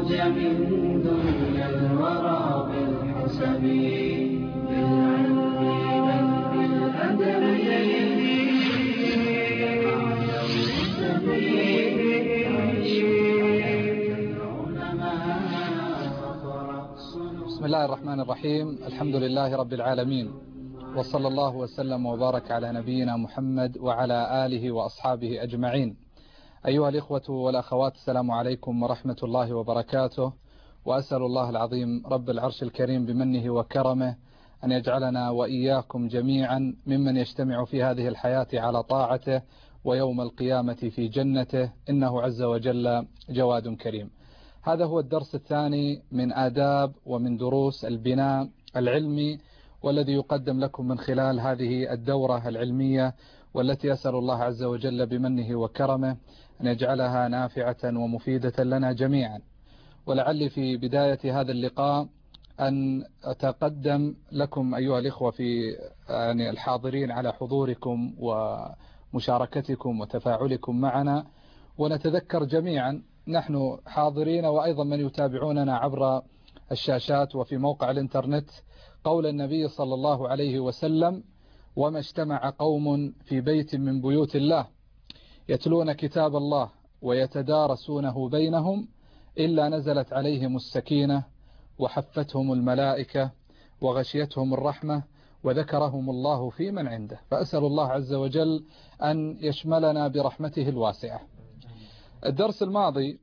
خرج من دنيا الورى بالحسب بالعلم بل بالأدب بسم الله الرحمن الرحيم. الحمد لله رب العالمين، وصلى الله وسلم وبارك على نبينا محمد وعلى آله وأصحابه أجمعين. أيها الإخوة والأخوات، السلام عليكم ورحمة الله وبركاته. وأسأل الله العظيم رب العرش الكريم بمنه وكرمه أن يجعلنا وإياكم جميعا ممن يجتمع في هذه الحياة على طاعته ويوم القيامة في جنته، إنه عز وجل جواد كريم. هذا هو الدرس الثاني من آداب ومن دروس البناء العلمي، والذي يقدم لكم من خلال هذه الدورة العلمية، والتي أسأل الله عز وجل بمنه وكرمه أن يجعلها نافعة ومفيدة لنا جميعا. ولعلي في بداية هذا اللقاء أن أتقدم لكم أيها الإخوة في الحاضرين على حضوركم ومشاركتكم وتفاعلكم معنا، ونتذكر جميعا نحن حاضرين وأيضا من يتابعوننا عبر الشاشات وفي موقع الإنترنت قول النبي صلى الله عليه وسلم: وما اجتمع قوم في بيت من بيوت الله يتلون كتاب الله ويتدارسونه بينهم إلا نزلت عليهم السكينة وحفتهم الملائكة وغشيتهم الرحمة وذكرهم الله في من عنده. فأسأل الله عز وجل أن يشملنا برحمته الواسعة. الدرس الماضي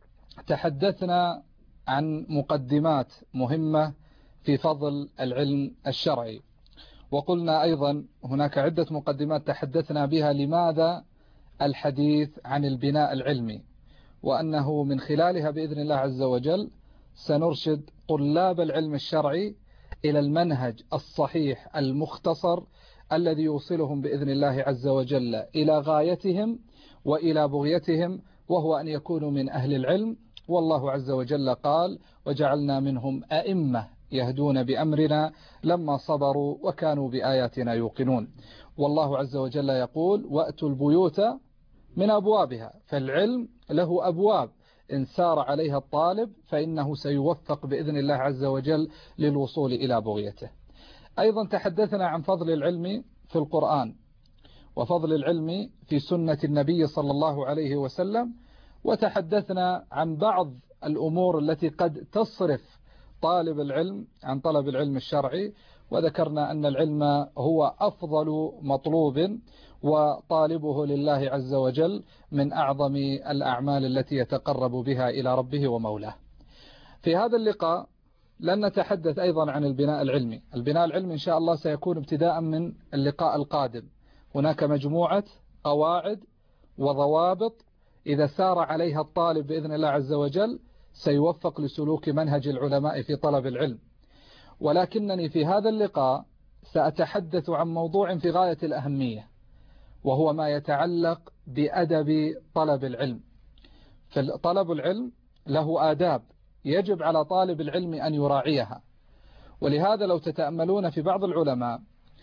تحدثنا عن مقدمات مهمة في فضل العلم الشرعي، وقلنا أيضا هناك عدة مقدمات تحدثنا بها لماذا الحديث عن البناء العلمي، وأنه من خلالها بإذن الله عز وجل سنرشد طلاب العلم الشرعي إلى المنهج الصحيح المختصر الذي يوصلهم بإذن الله عز وجل إلى غايتهم وإلى بغيتهم، وهو أن يكونوا من أهل العلم. والله عز وجل قال: وجعلنا منهم أئمة يهدون بأمرنا لما صبروا وكانوا بآياتنا يوقنون. والله عز وجل يقول: وأتوا البيوت من أبوابها. فالعلم له أبواب، إن سار عليها الطالب فإنه سيوفق بإذن الله عز وجل للوصول إلى بغيته. أيضا تحدثنا عن فضل العلم في القرآن، وفضل العلم في سنة النبي صلى الله عليه وسلم، وتحدثنا عن بعض الأمور التي قد تصرف طالب العلم عن طلب العلم الشرعي، وذكرنا أن العلم هو أفضل مطلوب، وطالبه لله عز وجل من أعظم الأعمال التي يتقرب بها إلى ربه ومولاه. في هذا اللقاء لن نتحدث أيضا عن البناء العلمي. البناء العلمي إن شاء الله سيكون ابتداء من اللقاء القادم. هناك مجموعة قواعد وضوابط إذا سار عليها الطالب بإذن الله عز وجل سيوفق لسلوك منهج العلماء في طلب العلم. ولكنني في هذا اللقاء سأتحدث عن موضوع في غاية الأهمية، وهو ما يتعلق بأدب طلب العلم. فطلب العلم له آداب يجب على طالب العلم أن يراعيها. ولهذا لو تتأملون في بعض العلماء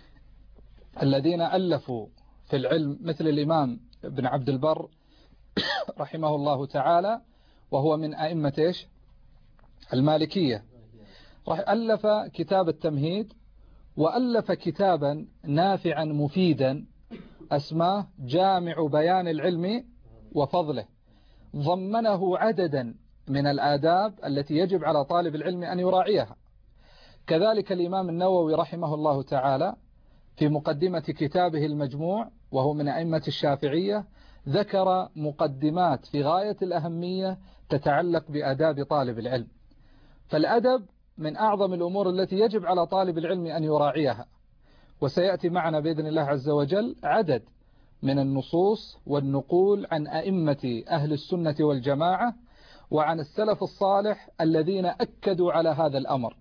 الذين ألفوا في العلم مثل الإمام ابن عبد البر رحمه الله تعالى، وهو من أئمة المالكية، ألف كتاب التمهيد، وألف كتابا نافعا مفيدا اسماه جامع بيان العلم وفضله، ضمنه عددا من الآداب التي يجب على طالب العلم أن يراعيها. كذلك الإمام النووي رحمه الله تعالى في مقدمة كتابه المجموع، وهو من أئمة الشافعية، ذكر مقدمات في غاية الأهمية تتعلق بآداب طالب العلم. فالأدب من أعظم الأمور التي يجب على طالب العلم أن يراعيها. وسيأتي معنا بإذن الله عز وجل عدد من النصوص والنقول عن أئمة أهل السنة والجماعة وعن السلف الصالح الذين أكدوا على هذا الأمر.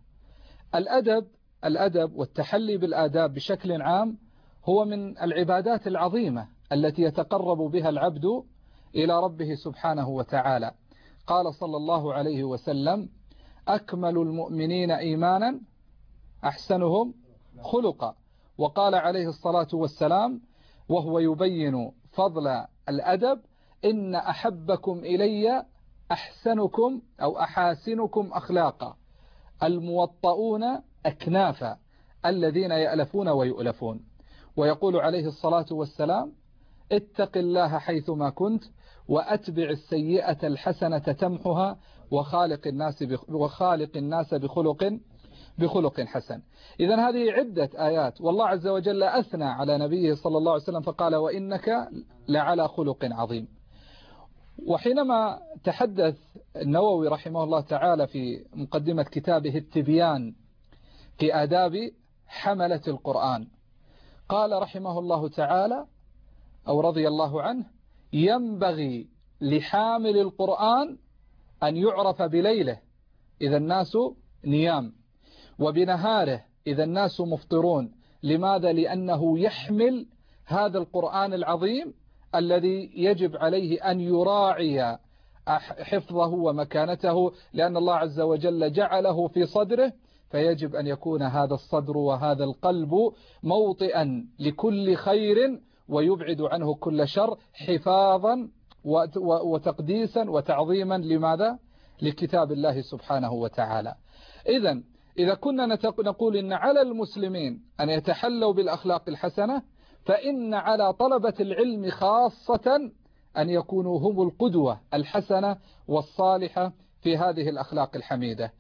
الأدب والتحلي بالآداب بشكل عام هو من العبادات العظيمة التي يتقرب بها العبد إلى ربه سبحانه وتعالى. قال صلى الله عليه وسلم: أكمل المؤمنين إيمانا أحسنهم خلقا. وقال عليه الصلاة والسلام وهو يبين فضل الأدب: إن أحبكم إلي أحسنكم أو أحاسنكم أخلاقا الموطؤون أكنافا الذين يألفون ويؤلفون. ويقول عليه الصلاة والسلام: اتق الله حيثما كنت وأتبع السيئة الحسنة تمحها وخالق الناس بخلق حسن. إذن هذه عدة آيات، والله عز وجل أثنى على نبيه صلى الله عليه وسلم فقال: وإنك لعلى خلق عظيم. وحينما تحدث النووي رحمه الله تعالى في مقدمة كتابه التبيان في آداب حملة القرآن، قال رحمه الله تعالى أو رضي الله عنه: ينبغي لحامل القرآن أن يعرف بليله إذا الناس نيام، وبنهاره إذا الناس مفطرون. لماذا؟ لأنه يحمل هذا القرآن العظيم الذي يجب عليه أن يراعي حفظه ومكانته، لأن الله عز وجل جعله في صدره، فيجب أن يكون هذا الصدر وهذا القلب موطئا لكل خير ويبعد عنه كل شر، حفاظا وتقديسا وتعظيما. لماذا؟ لكتاب الله سبحانه وتعالى. إذا كنا نقول إن على المسلمين أن يتحلوا بالأخلاق الحسنة، فإن على طلبة العلم خاصة أن يكونوا هم القدوة الحسنة والصالحة في هذه الأخلاق الحميدة.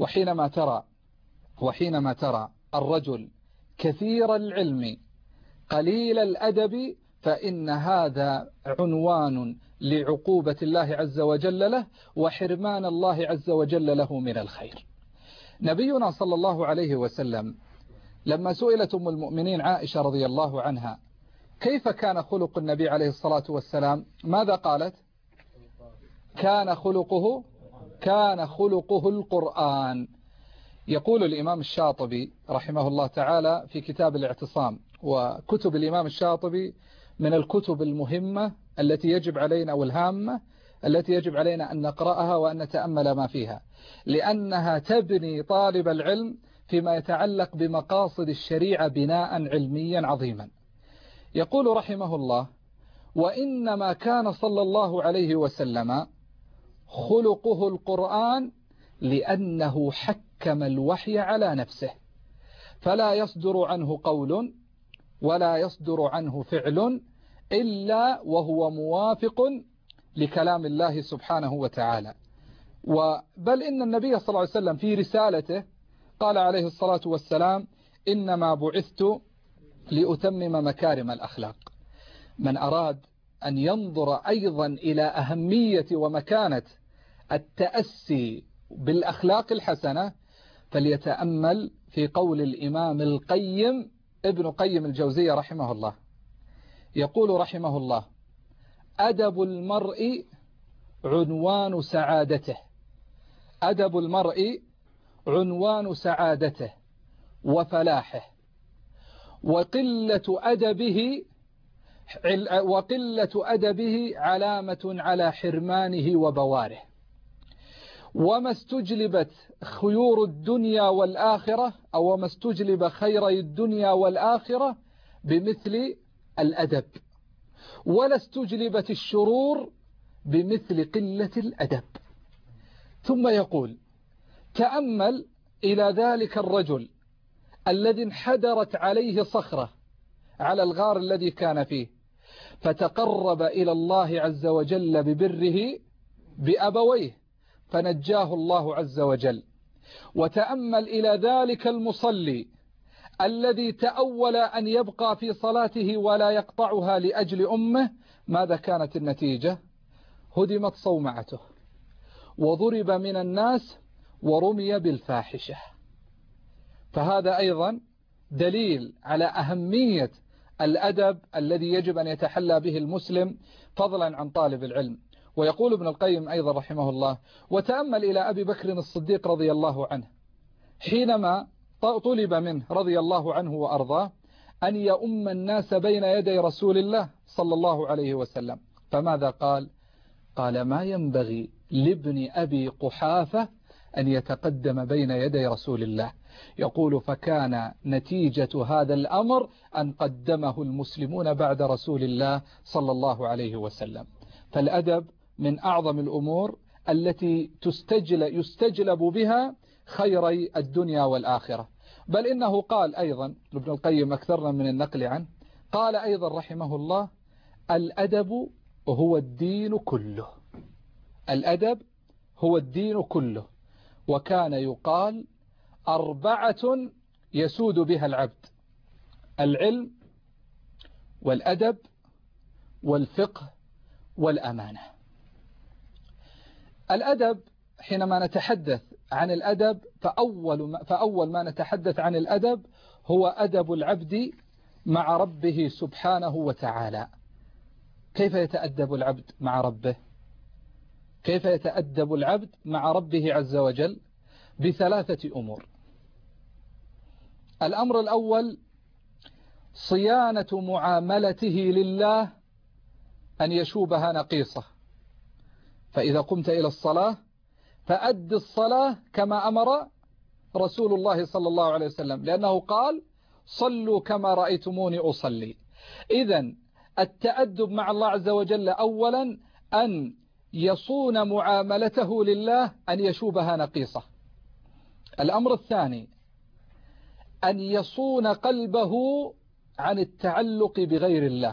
وحينما ترى الرجل كثير العلم قليل الأدب، فإن هذا عنوان لعقوبة الله عز وجل له وحرمان الله عز وجل له من الخير. نبينا صلى الله عليه وسلم لما سئلت أم المؤمنين عائشة رضي الله عنها كيف كان خلق النبي عليه الصلاة والسلام، ماذا قالت؟ كان خلقه القرآن. يقول الإمام الشاطبي رحمه الله تعالى في كتاب الاعتصام، وكتب الإمام الشاطبي من الكتب المهمة التي يجب علينا والهامة التي يجب علينا أن نقرأها وأن نتأمل ما فيها، لأنها تبني طالب العلم فيما يتعلق بمقاصد الشريعة بناء علميا عظيما. يقول رحمه الله: وإنما كان صلى الله عليه وسلم خلقه القرآن لأنه حكم الوحي على نفسه، فلا يصدر عنه قول ولا يصدر عنه فعل إلا وهو موافق لكلام الله سبحانه وتعالى. بل إن النبي صلى الله عليه وسلم في رسالته قال عليه الصلاة والسلام: إنما بعثت لأتمم مكارم الأخلاق. من أراد أن ينظر أيضا إلى أهمية ومكانة التأسي بالأخلاق الحسنة فليتأمل في قول الإمام القيم ابن قيم الجوزية رحمه الله. يقول رحمه الله: أدب المرء عنوان سعادته، أدب المرء عنوان سعادته وفلاحه، وقلة أدبه علامة على حرمانه وبواره. وما استجلبت خيور الدنيا والآخرة أو ما استجلب خيري الدنيا والآخرة بمثل الأدب، ولا استجلبت الشرور بمثل قلة الأدب. ثم يقول: تأمل إلى ذلك الرجل الذي انحدرت عليه صخرة على الغار الذي كان فيه، فتقرب إلى الله عز وجل ببره بأبويه فنجاه الله عز وجل. وتأمل إلى ذلك المصلي الذي تأول أن يبقى في صلاته ولا يقطعها لأجل أمه، ماذا كانت النتيجة؟ هدمت صومعته وضرب من الناس ورمي بالفاحشة. فهذا أيضا دليل على أهمية الأدب الذي يجب أن يتحلى به المسلم فضلا عن طالب العلم. ويقول ابن القيم أيضا رحمه الله: وتأمل إلى أبي بكر الصديق رضي الله عنه حينما طلب منه رضي الله عنه وأرضاه أن يؤم الناس بين يدي رسول الله صلى الله عليه وسلم، فماذا قال؟ قال: ما ينبغي لابن أبي قحافة أن يتقدم بين يدي رسول الله. يقول: فكان نتيجة هذا الأمر أن قدمه المسلمون بعد رسول الله صلى الله عليه وسلم. فالأدب من أعظم الأمور التي يستجلب بها خيري الدنيا والآخرة. بل إنه قال أيضا ابن القيم، أكثرنا من النقل عنه، قال أيضا رحمه الله: الأدب هو الدين كله. الأدب هو الدين كله. وكان يقال: 4 يسود بها العبد: العلم والأدب والفقه والأمانة. الأدب، حينما نتحدث عن الأدب فأول ما نتحدث عن الأدب هو أدب العبد مع ربه سبحانه وتعالى. كيف يتأدب العبد مع ربه؟ كيف يتأدب العبد مع ربه عز وجل؟ ب3 أمور. الأمر الأول: صيانة معاملته لله أن يشوبها نقيصة. فإذا قمت إلى الصلاة فأد الصلاة كما أمر رسول الله صلى الله عليه وسلم، لأنه قال: صلوا كما رأيتموني أصلي. إذن التأدب مع الله عز وجل أولا أن يصون معاملته لله أن يشوبها نقيصة. الأمر الثاني: أن يصون قلبه عن التعلق بغير الله.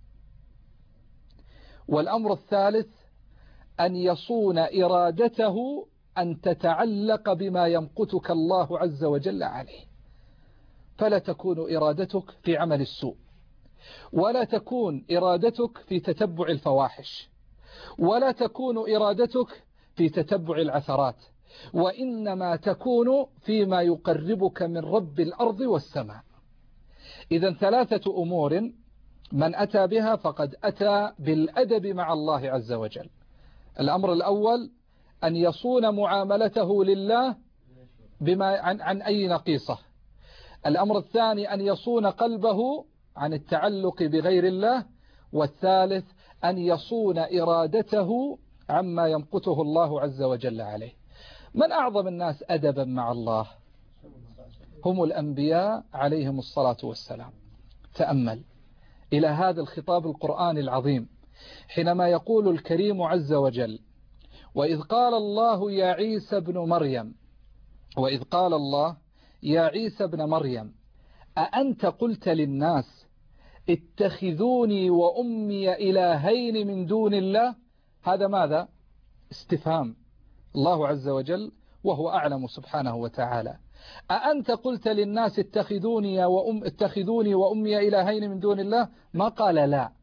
والأمر الثالث: أن يصون إرادته أن تتعلق بما يمقتك الله عز وجل عليه. فلا تكون إرادتك في عمل السوء، ولا تكون إرادتك في تتبع الفواحش، ولا تكون إرادتك في تتبع العثرات، وإنما تكون فيما يقربك من رب الأرض والسماء. إذن 3 أمور من أتى بها فقد أتى بالأدب مع الله عز وجل. الأمر الأول: أن يصون معاملته لله بما عن أي نقيصة. الأمر الثاني: أن يصون قلبه عن التعلق بغير الله. والثالث: أن يصون إرادته عما يمقته الله عز وجل عليه. من أعظم الناس أدبا مع الله؟ هم الأنبياء عليهم الصلاة والسلام. تأمل إلى هذا الخطاب القرآني العظيم حينما يقول الكريم عز وجل: وإذ قال الله يا عيسى ابن مريم، وإذ قال الله يا عيسى ابن مريم أأنت قلت للناس اتخذوني وأمي إلهين من دون الله؟ هذا ماذا؟ استفهام. الله عز وجل وهو أعلم سبحانه وتعالى. أأنت قلت للناس اتخذوني وأمي إلهين من دون الله؟ ما قال لا،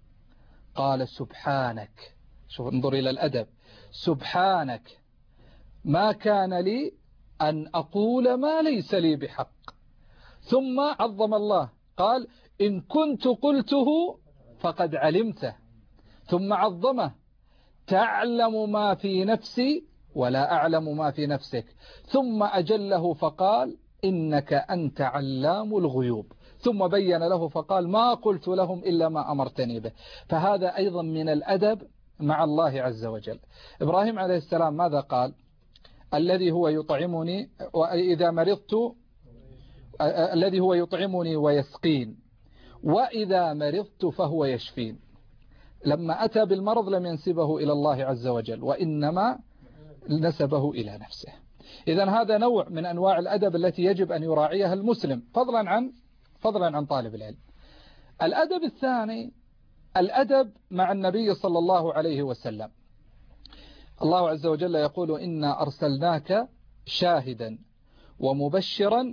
قال سبحانك. شوف، انظر إلى الأدب. سبحانك ما كان لي أن أقول ما ليس لي بحق. ثم عظم الله قال: إن كنت قلته فقد علمته. ثم عظمه: تعلم ما في نفسي ولا أعلم ما في نفسك. ثم أجله فقال: إنك أنت علام الغيوب. ثم بين له فقال: ما قلت لهم إلا ما أمرتني به. فهذا أيضا من الأدب مع الله عز وجل. إبراهيم عليه السلام ماذا قال؟ الذي هو يطعمني وإذا مرضت، الذي هو يطعمني ويسقين، وإذا مرضت فهو يشفين. لما أتى بالمرض لم ينسبه إلى الله عز وجل، وإنما نسبه إلى نفسه. إذن هذا نوع من أنواع الأدب التي يجب أن يراعيها المسلم، فضلا عن طالب العلم. الأدب الثاني: الأدب مع النبي صلى الله عليه وسلم. الله عز وجل يقول: إنا أرسلناك شاهدا ومبشرا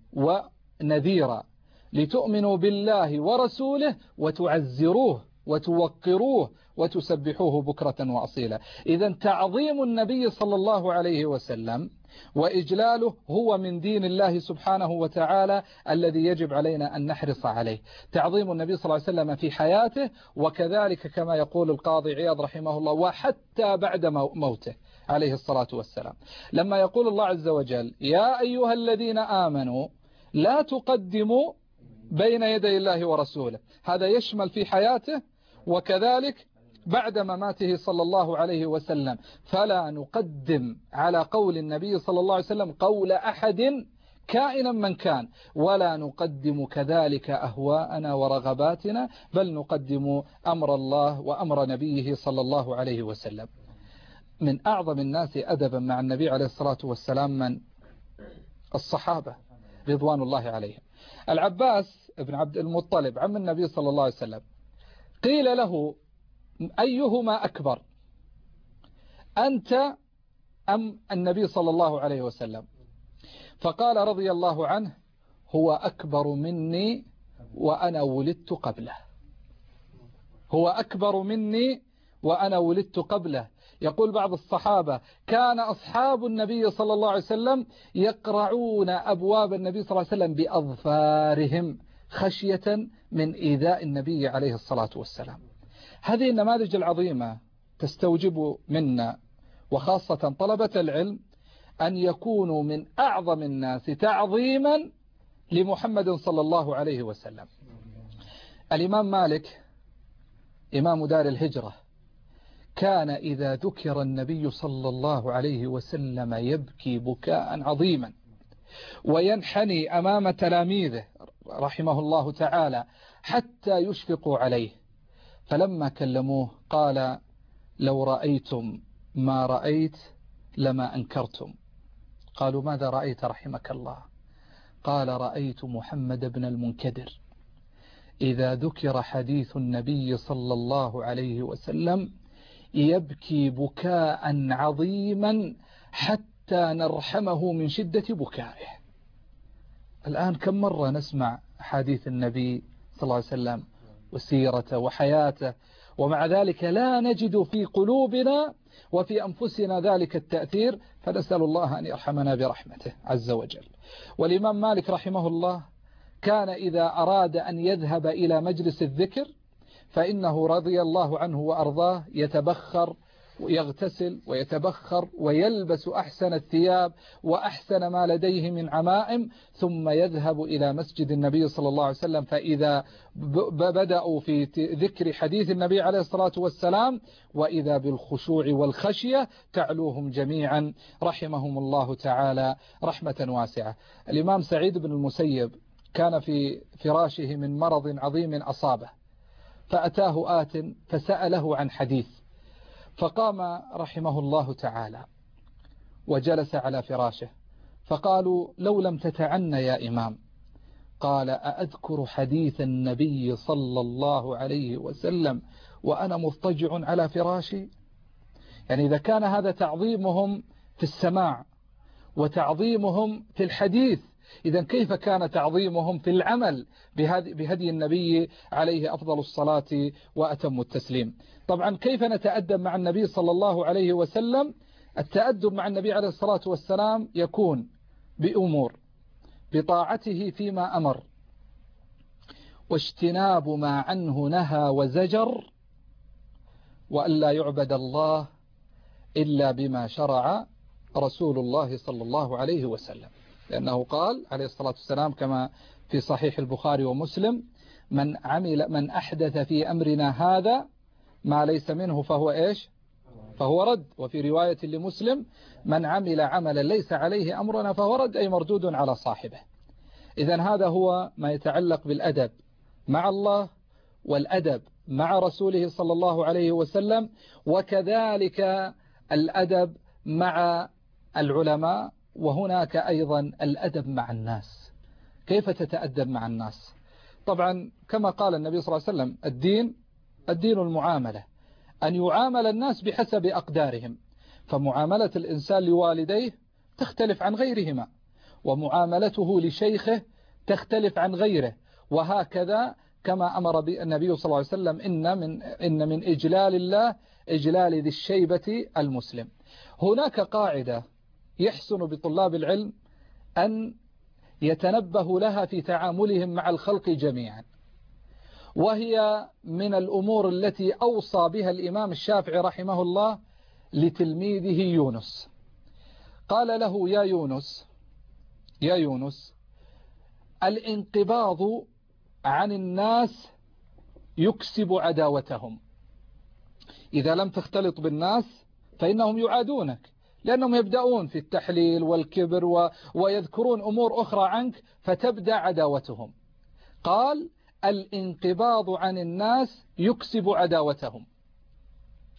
ونذيرا لتؤمنوا بالله ورسوله وتعزروه وتوقروه وتسبحوه بكرة وأصيلا. إذن تعظيم النبي صلى الله عليه وسلم وإجلاله هو من دين الله سبحانه وتعالى الذي يجب علينا أن نحرص عليه. تعظيم النبي صلى الله عليه وسلم في حياته، وكذلك كما يقول القاضي عياض رحمه الله: وحتى بعد موته عليه الصلاة والسلام. لما يقول الله عز وجل: يا أيها الذين آمنوا لا تقدموا بين يدي الله ورسوله، هذا يشمل في حياته وكذلك بعد مماته صلى الله عليه وسلم. فلا نقدم على قول النبي صلى الله عليه وسلم قول أحد كائنا من كان، ولا نقدم كذلك أهواءنا ورغباتنا، بل نقدم أمر الله وأمر نبيه صلى الله عليه وسلم. من أعظم الناس أدبا مع النبي عليه الصلاة والسلام من الصحابة رضوان الله عليهم. العباس بن عبد المطلب عم النبي صلى الله عليه وسلم قيل له أيهما أكبر، أنت أم النبي صلى الله عليه وسلم؟ فقال رضي الله عنه هو أكبر مني وأنا ولدت قبله، هو أكبر مني وأنا ولدت قبله. يقول بعض الصحابة كان أصحاب النبي صلى الله عليه وسلم يقرعون أبواب النبي صلى الله عليه وسلم بأظفارهم خشية من إيذاء النبي عليه الصلاة والسلام. هذه النماذج العظيمة تستوجب منا وخاصة طلبة العلم أن يكونوا من أعظم الناس تعظيما لمحمد صلى الله عليه وسلم. الإمام مالك إمام دار الهجرة كان إذا ذكر النبي صلى الله عليه وسلم يبكي بكاء عظيما وينحني أمام تلاميذه رحمه الله تعالى حتى يشفقوا عليه. فلما كلموه قال لو رأيتم ما رأيت لما أنكرتم. قالوا ماذا رأيت رحمك الله؟ قال رأيت محمد بن المنكدر إذا ذكر حديث النبي صلى الله عليه وسلم يبكي بكاء عظيما حتى نرحمه من شدة بكائه. الآن كم مرة نسمع حديث النبي صلى الله عليه وسلم وسيرته وحياته، ومع ذلك لا نجد في قلوبنا وفي أنفسنا ذلك التأثير، فنسأل الله أن يرحمنا برحمته عز وجل. والإمام مالك رحمه الله كان إذا أراد أن يذهب إلى مجلس الذكر فإنه رضي الله عنه وأرضاه يتبخر ويغتسل ويتبخر ويلبس أحسن الثياب وأحسن ما لديه من عمائم، ثم يذهب إلى مسجد النبي صلى الله عليه وسلم. فإذا بدأوا في ذكر حديث النبي عليه الصلاة والسلام وإذا بالخشوع والخشية تعلوهم جميعا رحمهم الله تعالى رحمة واسعة. الإمام سعيد بن المسيب كان في فراشه من مرض عظيم أصابه، فأتاه آت فسأله عن حديث، فقام رحمه الله تعالى وجلس على فراشه، فقالوا لو لم تتعن يا إمام. قال أأذكر حديث النبي صلى الله عليه وسلم وأنا مضطجع على فراشي؟ يعني إذا كان هذا تعظيمهم في السماع وتعظيمهم في الحديث، إذا كيف كان تعظيمهم في العمل بهدي النبي عليه أفضل الصلاة وأتم التسليم. طبعا كيف نتأدب مع النبي صلى الله عليه وسلم؟ التأدب مع النبي عليه الصلاة والسلام يكون بأمور: بطاعته فيما أمر، واجتناب ما عنه نهى وزجر، وأن لا يعبد الله إلا بما شرع رسول الله صلى الله عليه وسلم، لأنه قال عليه الصلاة والسلام كما في صحيح البخاري ومسلم: من أحدث في أمرنا هذا ما ليس منه فهو إيش؟ فهو رد. وفي رواية لمسلم: من عمل عملا ليس عليه أمرنا فهو رد، أي مردود على صاحبه. إذن هذا هو ما يتعلق بالأدب مع الله والأدب مع رسوله صلى الله عليه وسلم، وكذلك الأدب مع العلماء، وهناك أيضا الأدب مع الناس. كيف تتأدب مع الناس؟ طبعا كما قال النبي صلى الله عليه وسلم: الدين المعاملة، أن يعامل الناس بحسب أقدارهم، فمعاملة الإنسان لوالديه تختلف عن غيرهما، ومعاملته لشيخه تختلف عن غيره، وهكذا كما أمر النبي صلى الله عليه وسلم: إن من إجلال الله إجلال ذي الشيبة المسلم. هناك قاعدة يحسن بطلاب العلم أن يتنبه لها في تعاملهم مع الخلق جميعا، وهي من الأمور التي أوصى بها الإمام الشافعي رحمه الله لتلميذه يونس. قال له: يا يونس الانقباض عن الناس يكسب عداوتهم. إذا لم تختلط بالناس فإنهم يعادونك، لأنهم يبدأون في التحليل والكبر ويذكرون أمور أخرى عنك فتبدأ عداوتهم. قال: الانقباض عن الناس يكسب عداوتهم،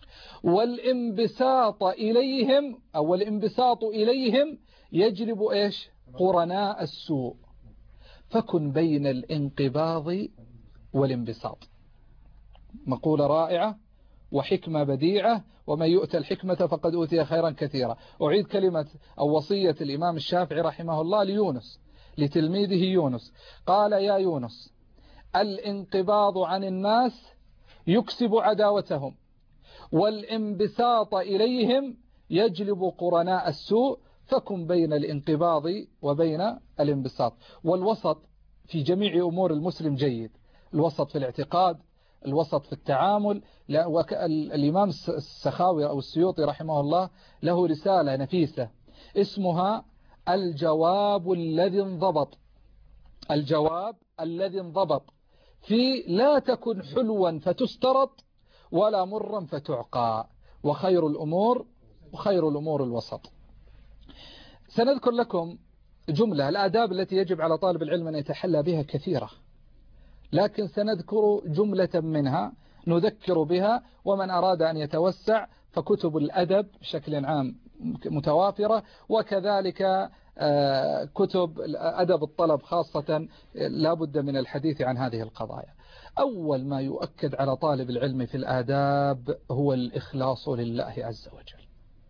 والانبساط إليهم أو الانبساط إليهم يجلب إيش؟ قرناء السوء. فكن بين الانقباض والانبساط. مقولة رائعة وحكمة بديعة، ومن يؤتى الحكمة فقد أوتي خيرا كثيرا. أعيد كلمة أو وصية الإمام الشافعي رحمه الله ليونس، لتلميذه يونس، قال: يا يونس، الانقباض عن الناس يكسب عداوتهم، والانبساط إليهم يجلب قرناء السوء، فكن بين الانقباض وبين الانبساط. والوسط في جميع أمور المسلم جيد، الوسط في الاعتقاد، الوسط في التعامل. الإمام السخاوي أو السيوطي رحمه الله له رسالة نفيسة اسمها الجواب الذي انضبط. الجواب الذي انضبط في لا تكن حلوا فتسترط ولا مرا فتعقى، وخير الأمور الوسط. سنذكر لكم جملة. الآداب التي يجب على طالب العلم أن يتحلى بها كثيرة، لكن سنذكر جملة منها نذكر بها، ومن أراد أن يتوسع فكتب الأدب بشكل عام متوافرة، وكذلك كتب أدب الطلب خاصة لا بد من الحديث عن هذه القضايا. أول ما يؤكد على طالب العلم في الآداب هو الإخلاص لله عز وجل.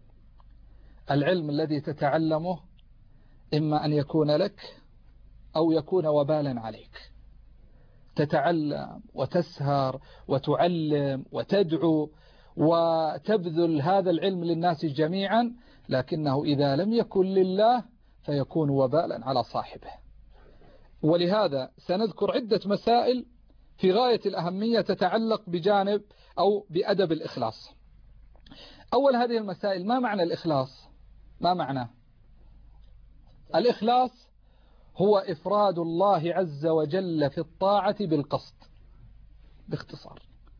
العلم الذي تتعلمه إما أن يكون لك أو يكون وبالا عليك. تتعلم وتسهر وتعلم وتدعو وتبذل هذا العلم للناس جميعا، لكنه إذا لم يكن لله فيكون وبالا على صاحبه. ولهذا سنذكر عدة مسائل في غاية الأهمية تتعلق بجانب أو بأدب الإخلاص. أول هذه المسائل: ما معنى الإخلاص؟ ما معنى الإخلاص؟ هو إفراد الله عز وجل في الطاعة بالقصد. باختصار،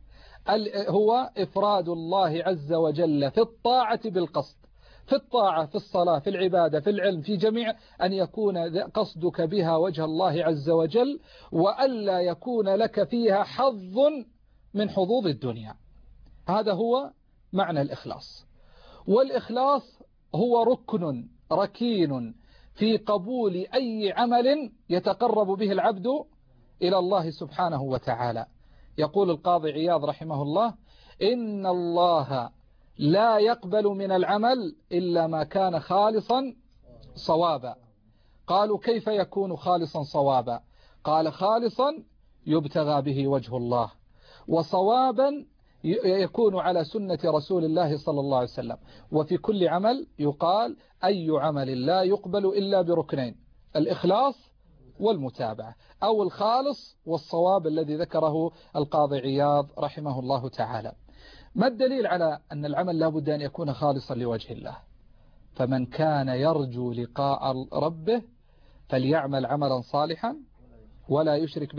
هو إفراد الله عز وجل في الطاعة بالقصد، في الطاعة، في الصلاة، في العبادة، في العلم، في جميع، أن يكون قصدك بها وجه الله عز وجل، وألا يكون لك فيها حظ من حظوظ الدنيا. هذا هو معنى الإخلاص. والإخلاص هو ركن ركين في قبول أي عمل يتقرب به العبد إلى الله سبحانه وتعالى. يقول القاضي عياض رحمه الله: إن الله لا يقبل من العمل إلا ما كان خالصا صوابا. قالوا: كيف يكون خالصا صوابا؟ قال: خالصا يبتغى به وجه الله، وصوابا يكون على سنة رسول الله صلى الله عليه وسلم. وفي كل عمل يقال: أي عمل لا يقبل إلا بركنين: الإخلاص والمتابعة، أو الخالص والصواب الذي ذكره القاضي عياض رحمه الله تعالى. ما الدليل على أن العمل لا بد أن يكون خالصا لوجه الله؟ فمن كان يرجو لقاء ربه فليعمل عملا صالحا ولا يشرك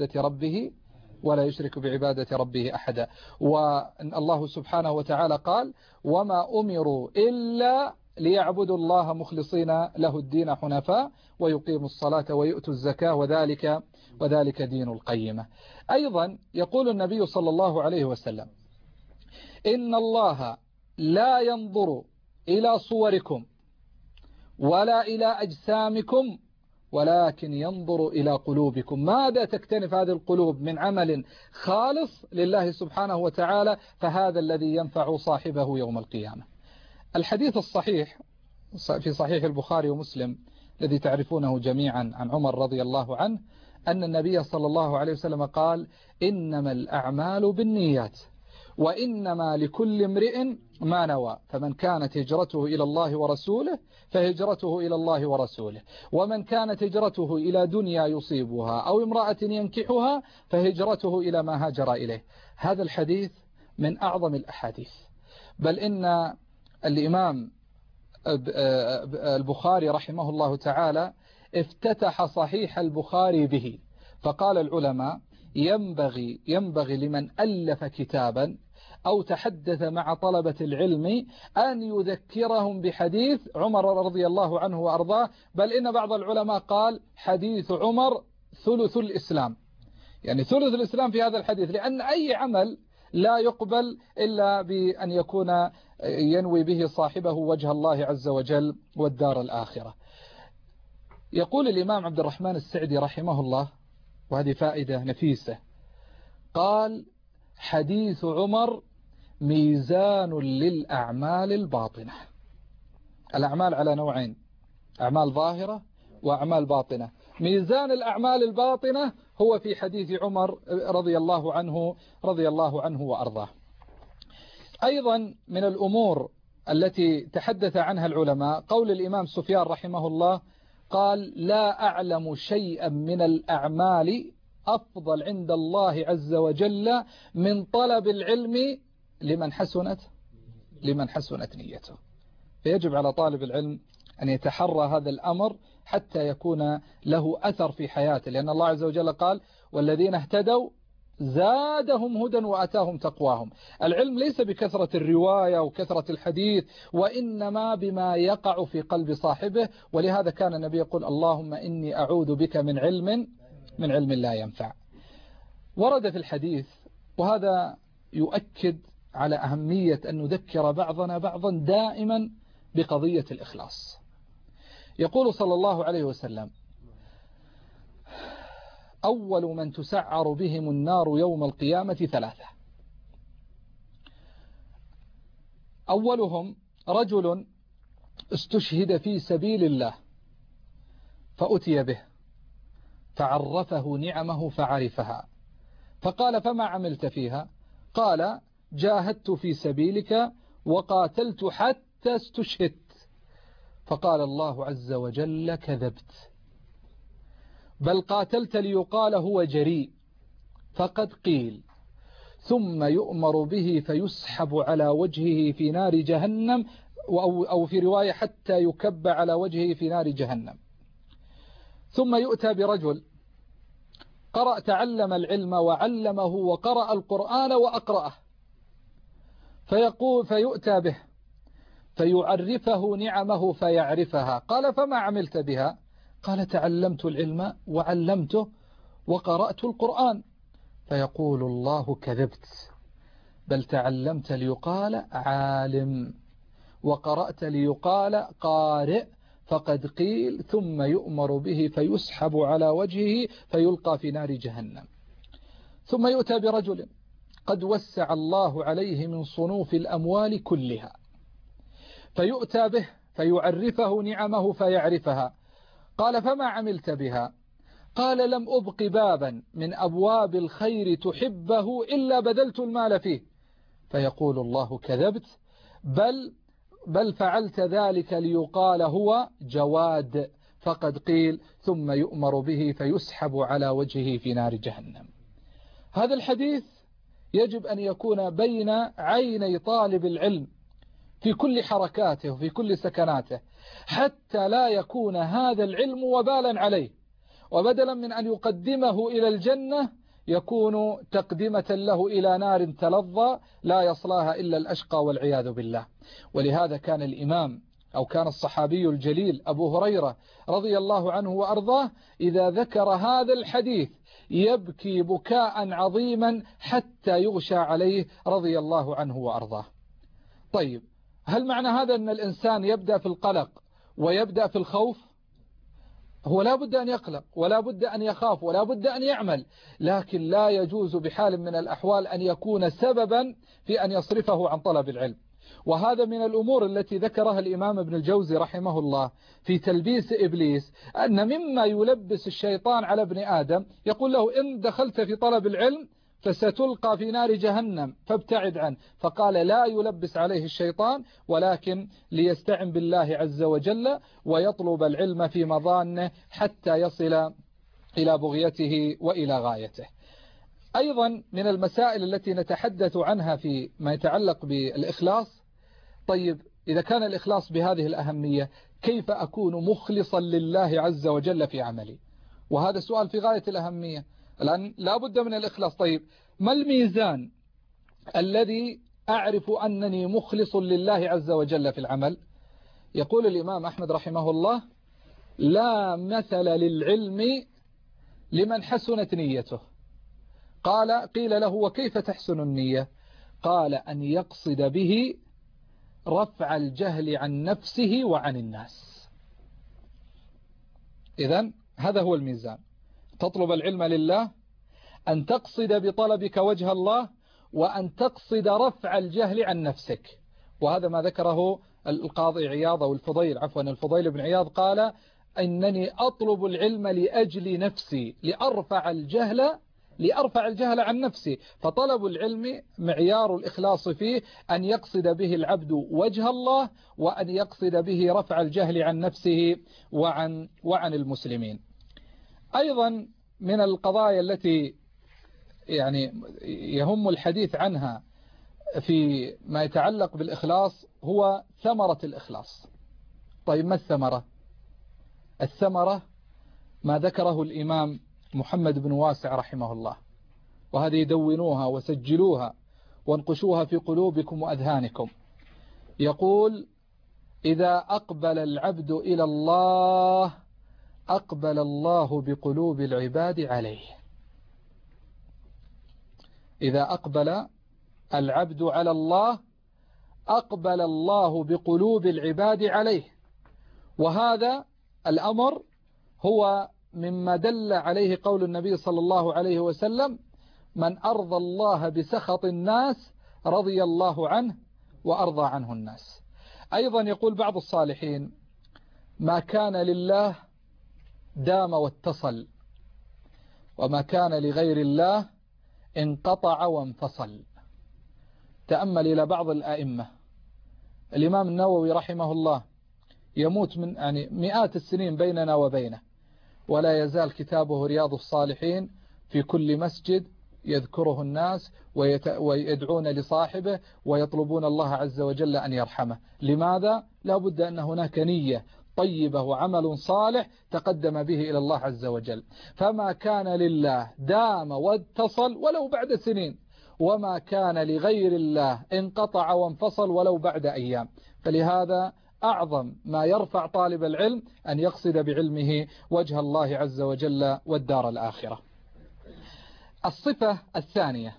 بعبادة ربه أحدا. والله سبحانه وتعالى قال: وما أمروا إلا ليعبدوا الله مخلصين له الدين حنفاء ويقيموا الصلاة ويؤتوا الزكاة وذلك دين القيمة. أيضا يقول النبي صلى الله عليه وسلم: إن الله لا ينظر إلى صوركم ولا إلى أجسامكم ولكن ينظر إلى قلوبكم. ماذا تكتنف هذه القلوب من عمل خالص لله سبحانه وتعالى؟ فهذا الذي ينفع صاحبه يوم القيامة. الحديث الصحيح في صحيح البخاري ومسلم الذي تعرفونه جميعا عن عمر رضي الله عنه أن النبي صلى الله عليه وسلم قال: إنما الأعمال بالنيات وإنما لكل امرئ ما نوى، فمن كانت هجرته إلى الله ورسوله فهجرته إلى الله ورسوله، ومن كانت هجرته إلى دنيا يصيبها أو امرأة ينكحها فهجرته إلى ما هاجر إليه. هذا الحديث من أعظم الأحاديث، بل إن الإمام البخاري رحمه الله تعالى افتتح صحيح البخاري به، فقال العلماء: ينبغي لمن ألف كتابا أو تحدث مع طلبة العلم أن يذكرهم بحديث عمر رضي الله عنه وأرضاه، بل إن بعض العلماء قال: حديث عمر ثلث الإسلام، يعني ثلث الإسلام في هذا الحديث، لأن أي عمل لا يقبل إلا بأن يكون ينوي به صاحبه وجه الله عز وجل والدار الآخرة. يقول الإمام عبد الرحمن السعدي رحمه الله، وهذه فائدة نفيسة، قال: حديث عمر ميزان للأعمال الباطنة. الأعمال على نوعين: أعمال ظاهرة وأعمال باطنة. ميزان الأعمال الباطنة هو في حديث عمر رضي الله عنه وأرضاه. أيضا من الأمور التي تحدث عنها العلماء قول الإمام سفيان رحمه الله، قال: لا أعلم شيئا من الأعمال أفضل عند الله عز وجل من طلب العلم لمن حسنت نيته. فيجب على طالب العلم أن يتحرى هذا الأمر حتى يكون له أثر في حياته، لأن الله عز وجل قال: والذين اهتدوا زادهم هدى وأتاهم تقواهم. العلم ليس بكثرة الرواية وكثرة الحديث، وإنما بما يقع في قلب صاحبه. ولهذا كان النبي يقول: اللهم إني أعوذ بك من علم لا ينفع. ورد في الحديث، وهذا يؤكد على أهمية أن نذكر بعضنا بعضا دائما بقضية الإخلاص. يقول صلى الله عليه وسلم: أول من تسعر بهم النار يوم القيامة 3. أولهم رجل استشهد في سبيل الله فأتي به فعرفه نعمه فعرفها، فقال: فما عملت فيها؟ قال: جاهدت في سبيلك وقاتلت حتى استشهدت. فقال الله عز وجل: كذبت، بل قاتلت ليقال هو جريء، فقد قيل. ثم يؤمر به فيسحب على وجهه في نار جهنم، أو في رواية حتى يكب على وجهه في نار جهنم. ثم يؤتى برجل تعلم العلم وعلمه وقرأ القرآن وأقرأه، فيؤتى به فيعرفه نعمه فيعرفها. قال: فما عملت بها؟ قال: تعلمت العلم وعلمته وقرأت القرآن. فيقول الله: كذبت، بل تعلمت ليقال عالم وقرأت ليقال قارئ، فقد قيل. ثم يؤمر به فيسحب على وجهه فيلقى في نار جهنم. ثم يؤتى برجل قد وسع الله عليه من صنوف الأموال كلها، فيؤتى به فيعرفه نعمه فيعرفها. قال: فما عملت بها؟ قال: لم أبق بابا من أبواب الخير تحبه إلا بذلت المال فيه. فيقول الله: كذبت، بل فعلت ذلك ليقال هو جواد، فقد قيل. ثم يؤمر به فيسحب على وجهه في نار جهنم. هذا الحديث يجب أن يكون بين عيني طالب العلم في كل حركاته وفي كل سكناته، حتى لا يكون هذا العلم وبالا عليه، وبدلا من أن يقدمه إلى الجنة يكون تقدمة له إلى نار تلظى لا يصلاها إلا الأشقى والعياذ بالله. ولهذا كان الصحابي الجليل أبو هريرة رضي الله عنه وأرضاه إذا ذكر هذا الحديث يبكي بكاء عظيما حتى يغشى عليه رضي الله عنه وأرضاه. طيب، هل معنى هذا أن الإنسان يبدأ في القلق ويبدأ في الخوف؟ هو لا بد أن يقلق ولا بد أن يخاف ولا بد أن يعمل، لكن لا يجوز بحال من الأحوال أن يكون سببا في أن يصرفه عن طلب العلم. وهذا من الأمور التي ذكرها الإمام ابن الجوزي رحمه الله في تلبيس إبليس، أن مما يلبس الشيطان على ابن آدم يقول له: إن دخلت في طلب العلم فستلقى في نار جهنم فابتعد عنه. فقال: لا يلبس عليه الشيطان، ولكن ليستعن بالله عز وجل ويطلب العلم في مظانه حتى يصل إلى بغيته وإلى غايته. أيضا من المسائل التي نتحدث عنها في ما يتعلق بالإخلاص، طيب إذا كان الإخلاص بهذه الأهمية كيف أكون مخلصا لله عز وجل في عملي؟ وهذا السؤال في غاية الأهمية، لأن لا بد من الإخلاص. طيب ما الميزان الذي أعرف أنني مخلص لله عز وجل في العمل؟ يقول الإمام أحمد رحمه الله: لا مثل للعلم لمن حسنت نيته. قيل له: وكيف تحسن النية؟ قال أن يقصد به رفع الجهل عن نفسه وعن الناس. إذن هذا هو الميزان، تطلب العلم لله، أن تقصد بطلبك وجه الله، وأن تقصد رفع الجهل عن نفسك. وهذا ما ذكره القاضي عياض أو الفضيل بن عياض، قال إنني أطلب العلم لأجل نفسي لأرفع الجهل عن نفسي. فطلب العلم معيار الإخلاص فيه أن يقصد به العبد وجه الله، وأن يقصد به رفع الجهل عن نفسه وعن المسلمين. أيضا من القضايا التي يعني يهم الحديث عنها في ما يتعلق بالإخلاص هو ثمرة الإخلاص. طيب ما الثمرة؟ الثمرة ما ذكره الإمام محمد بن واسع رحمه الله، وهذه دونوها وسجلوها وانقشوها في قلوبكم وأذهانكم. يقول: إذا أقبل العبد إلى الله أقبل الله بقلوب العباد عليه. إذا أقبل العبد على الله أقبل الله بقلوب العباد عليه. وهذا الأمر هو مما دل عليه قول النبي صلى الله عليه وسلم: من أرضى الله بسخط الناس رضي الله عنه وأرضى عنه الناس. أيضا يقول بعض الصالحين: ما كان لله دام واتصل، وما كان لغير الله انقطع وانفصل. تأمل إلى بعض الآئمة. الإمام النووي رحمه الله يموت من مئات السنين بيننا وبينه، ولا يزال كتابه رياض الصالحين في كل مسجد يذكره الناس ويدعون لصاحبه ويطلبون الله عز وجل أن يرحمه. لماذا؟ لا بد أن هناك نية طيبة وعمل صالح تقدم به إلى الله عز وجل. فما كان لله دام واتصل ولو بعد سنين، وما كان لغير الله انقطع وانفصل ولو بعد أيام. فلهذا أعظم ما يرفع طالب العلم أن يقصد بعلمه وجه الله عز وجل والدار الآخرة. الصفة الثانية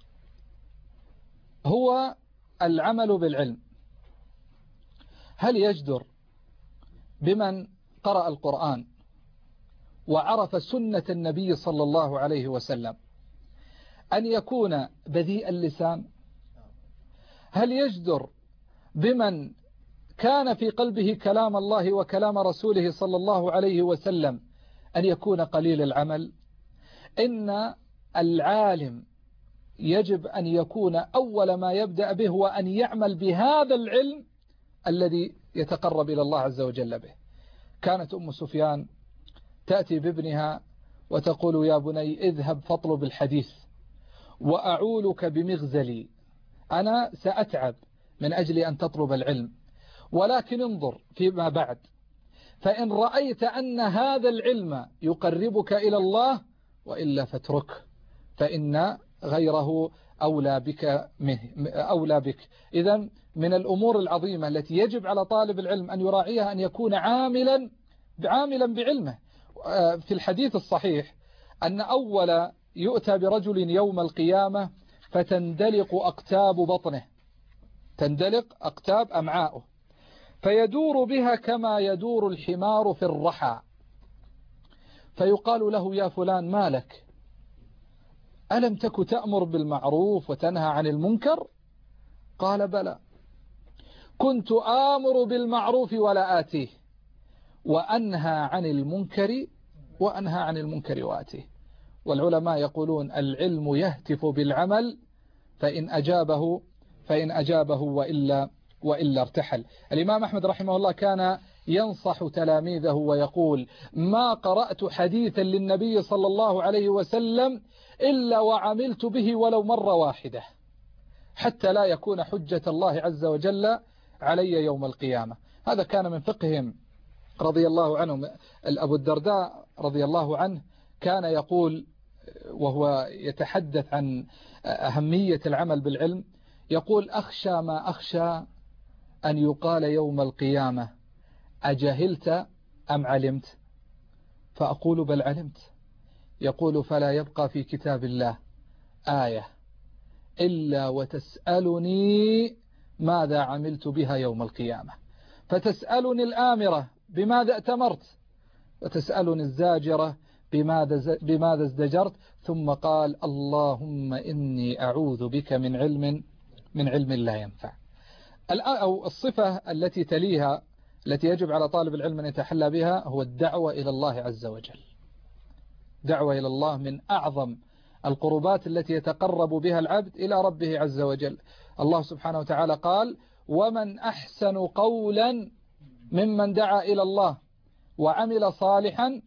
هو العمل بالعلم. هل يجدر بمن قرأ القرآن وعرف سنة النبي صلى الله عليه وسلم أن يكون بذيء اللسان؟ هل يجدر بمن كان في قلبه كلام الله وكلام رسوله صلى الله عليه وسلم أن يكون قليل العمل؟ إن العالم يجب أن يكون أول ما يبدأ به وأن يعمل بهذا العلم الذي يتقرب إلى الله عز وجل به. كانت أم سفيان تأتي بابنها وتقول: يا بني اذهب فاطلب الحديث وأعولك بمغزلي، أنا سأتعب من أجل أن تطلب العلم، ولكن انظر فيما بعد، فإن رأيت أن هذا العلم يقربك إلى الله وإلا فاترك، فإن غيره أولى بك. إذن من الأمور العظيمة التي يجب على طالب العلم أن يراعيها أن يكون عاملا بعلمه. في الحديث الصحيح أن أول يؤتى برجل يوم القيامة فتندلق أقتاب بطنه، تندلق أقتاب أمعاؤه، فيدور بها كما يدور الحمار في الرحى، فيقال له: يا فلان ما لك؟ ألم تك تأمر بالمعروف وتنهى عن المنكر؟ قال: بلى، كنت آمر بالمعروف ولا آتيه، وأنهى عن المنكر وآتيه. والعلماء يقولون: العلم يهتف بالعمل، فإن أجابه وإلا ارتحل. الإمام أحمد رحمه الله كان ينصح تلاميذه ويقول: ما قرأت حديثا للنبي صلى الله عليه وسلم إلا وعملت به ولو مرة واحدة، حتى لا يكون حجة الله عز وجل علي يوم القيامة. هذا كان من فقههم رضي الله عنهم. أبو الدرداء رضي الله عنه كان يقول وهو يتحدث عن أهمية العمل بالعلم، يقول: أخشى ما أخشى أن يقال يوم القيامة: أجهلت أم علمت؟ فأقول: بل علمت. يقول: فلا يبقى في كتاب الله آية إلا وتسألني ماذا عملت بها يوم القيامة، فتسألني الآمرة بماذا ائتمرت، وتسألني الزاجرة بماذا ازدجرت. ثم قال اللهم إني أعوذ بك من علم لا ينفع. أو الصفة التي تليها التي يجب على طالب العلم أن يتحلى بها هو الدعوة إلى الله عز وجل. دعوة إلى الله من أعظم القربات التي يتقرب بها العبد إلى ربه عز وجل. الله سبحانه وتعالى قال ومن أحسن قولا ممن دعا إلى الله وعمل صالحا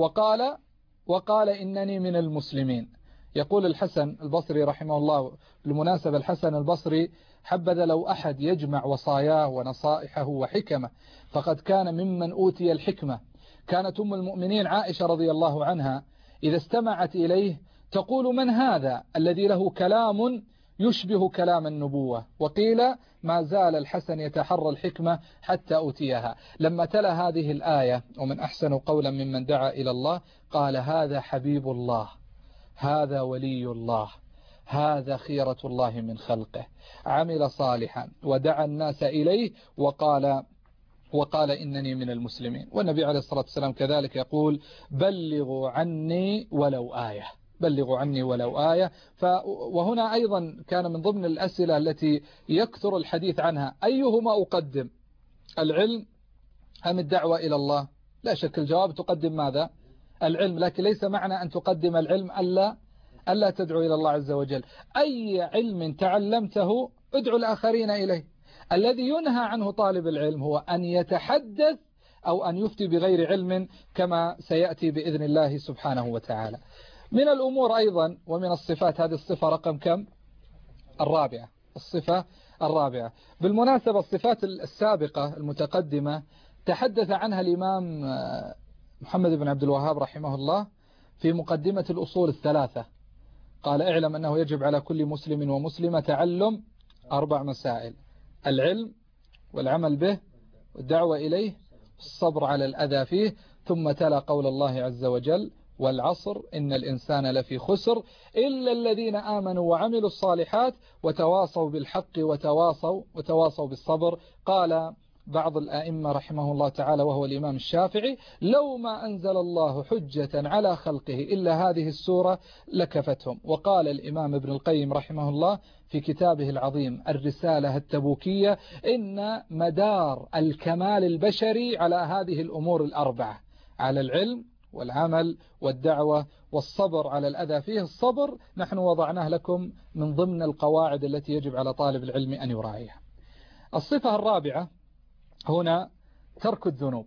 وقال إنني من المسلمين. يقول الحسن البصري رحمه الله، بالمناسبة الحسن البصري حبذا لو أحد يجمع وصاياه ونصائحه وحكمه، فقد كان ممن أوتي الحكمة. كانت أم المؤمنين عائشة رضي الله عنها إذا استمعت إليه تقول من هذا الذي له كلام يشبه كلام النبوة، وقيل ما زال الحسن يتحرى الحكمة حتى أوتيها. لما تلا هذه الآية ومن أحسن قولا ممن دعا إلى الله قال هذا حبيب الله، هذا ولي الله، هذا خيرة الله من خلقه، عمل صالحا ودعا الناس إليه وقال إنني من المسلمين. والنبي عليه الصلاة والسلام كذلك يقول بلغوا عني ولو آية، بلغوا عني ولو آية. وهنا أيضا كان من ضمن الأسئلة التي يكثر الحديث عنها أيهما أقدم، العلم أم الدعوة إلى الله؟ لا شك الجواب تقدم ماذا؟ العلم، لكن ليس معنى أن تقدم العلم ألا تدعو إلى الله عز وجل. أي علم تعلمته ادعو الآخرين إليه. الذي ينهى عنه طالب العلم هو أن يتحدث أو أن يفتي بغير علم كما سيأتي بإذن الله سبحانه وتعالى. من الأمور أيضا ومن الصفات، هذه الصفة رقم كم؟ الرابعة، الصفة الرابعة. بالمناسبة الصفات السابقة المتقدمة تحدث عنها الإمام محمد بن عبد الوهاب رحمه الله في مقدمة الأصول الثلاثة. قال اعلم أنه يجب على كل مسلم ومسلمة تعلم 4 مسائل: العلم والعمل به والدعوة إليه والصبر على الأذى فيه. ثم تلا قول الله عز وجل والعصر إن الإنسان لفي خسر إلا الذين آمنوا وعملوا الصالحات وتواصوا بالحق وتواصوا بالصبر. قال بعض الآئمة رحمه الله تعالى وهو الإمام الشافعي لو ما أنزل الله حجة على خلقه إلا هذه السورة لكفتهم. وقال الإمام ابن القيم رحمه الله في كتابه العظيم الرسالة التبوكية إن مدار الكمال البشري على هذه الأمور 4: على العلم والعمل والدعوة والصبر على الأذى فيه. الصبر نحن وضعناه لكم من ضمن القواعد التي يجب على طالب العلم أن يراعيها. الصفة الرابعة هنا ترك الذنوب.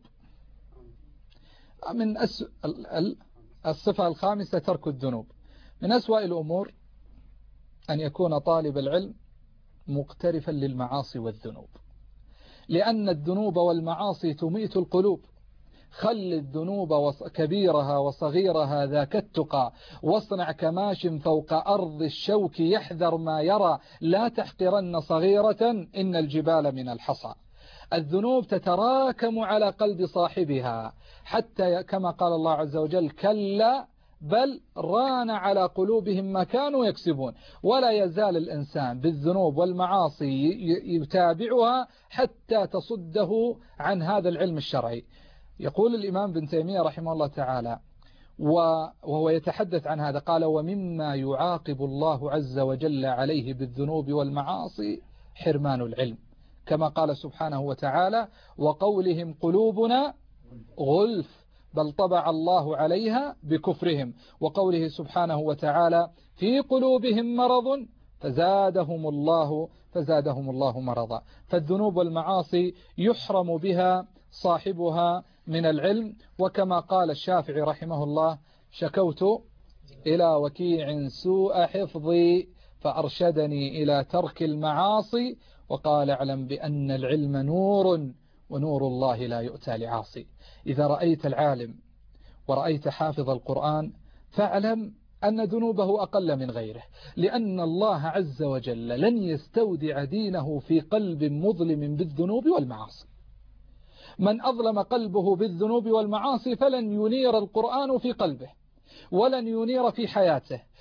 من الصفة الخامسة ترك الذنوب. من أسوأ الأمور أن يكون طالب العلم مقترفا للمعاصي والذنوب، لأن الذنوب والمعاصي تميت القلوب. خل الذنوب كبيرها وصغيرها ذاك التقى، واصنع كماش فوق أرض الشوك يحذر ما يرى، لا تحقرن صغيرة إن الجبال من الحصى. الذنوب تتراكم على قلب صاحبها حتى كما قال الله عز وجل كلا بل ران على قلوبهم ما كانوا يكسبون. ولا يزال الإنسان بالذنوب والمعاصي يتابعها حتى تصده عن هذا العلم الشرعي. يقول الإمام بن تيمية رحمه الله تعالى وهو يتحدث عن هذا قال ومما يعاقب الله عز وجل عليه بالذنوب والمعاصي حرمان العلم، كما قال سبحانه وتعالى وقولهم قلوبنا غلف بل طبع الله عليها بكفرهم، وقوله سبحانه وتعالى في قلوبهم مرض فزادهم الله مرضا. فالذنوب والمعاصي يحرم بها صاحبها من العلم. وكما قال الشافعي رحمه الله شكوت إلى وكيع سوء حفظي فأرشدني إلى ترك المعاصي وقال اعلم بأن العلم نور ونور الله لا يؤتى لعاصي. إذا رأيت العالم ورأيت حافظ القرآن فاعلم أن ذنوبه أقل من غيره، لأن الله عز وجل لن يستودع دينه في قلب مظلم بالذنوب والمعاصي. من أظلم قلبه بالذنوب والمعاصي فلن ينير القرآن في قلبه ولن ينير في حياته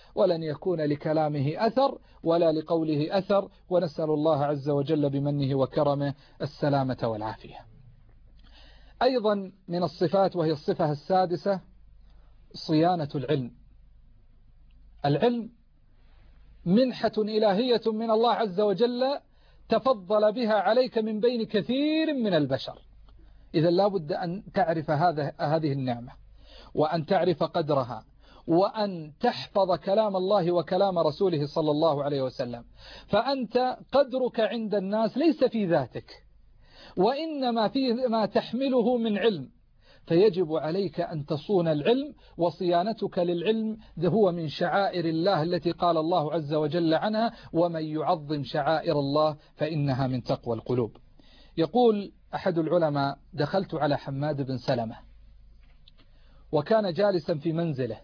ولن يكون لكلامه أثر ولا لقوله أثر، ونسأل الله عز وجل بمنه وكرمه السلامة والعافية. أيضا من الصفات، وهي الصفة السادسة، صيانة العلم. العلم منحة إلهية من الله عز وجل تفضل بها عليك من بين كثير من البشر. إذا لابد أن تعرف هذه النعمة، وأن تعرف قدرها، وأن تحفظ كلام الله وكلام رسوله صلى الله عليه وسلم. فأنت قدرك عند الناس ليس في ذاتك، وإنما في ما تحمله من علم، فيجب عليك أن تصون العلم، وصيانتك للعلم هو من شعائر الله التي قال الله عز وجل عنها: ومن يعظم شعائر الله فإنها من تقوى القلوب. يقول أحد العلماء: دخلت على حماد بن سلمة، وكان جالسا في منزله،